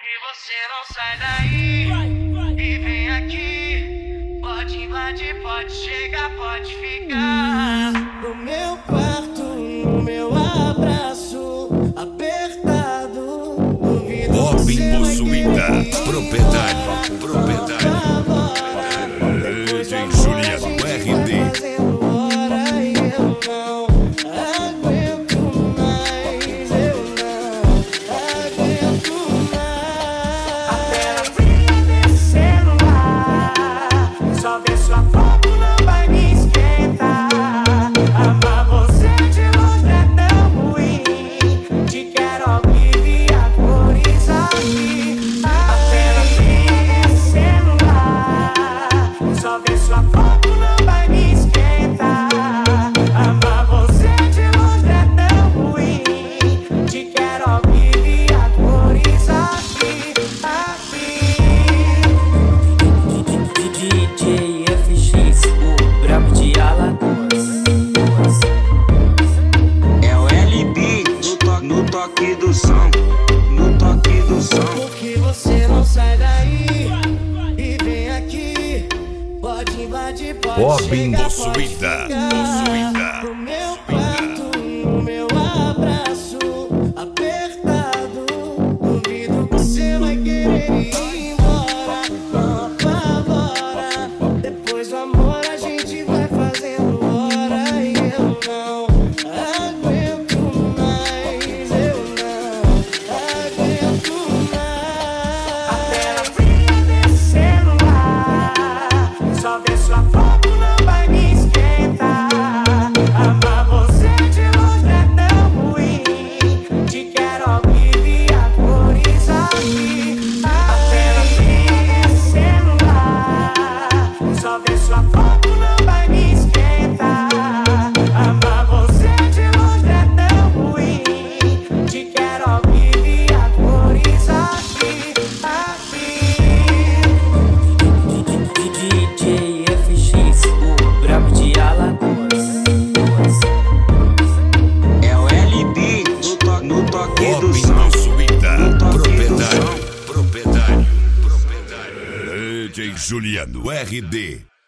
que você não sai daí e vem aqui? Pode invadir, pode chegar, pode ficar no meu quarto, no meu abraço apertado. Robin Possuída, proprietário, DJ Juliano RD. No toque do som. Por que você não sai daí e vem aqui? Pode invadir, pode Robin chegar, Possuída, no meu quarto, no meu abraço apertado. Duvido que você vai querer ir embora. Não apavora. Depois do amor a gente vai fazendo hora e eu não aguento mais. DJ Juliano RD.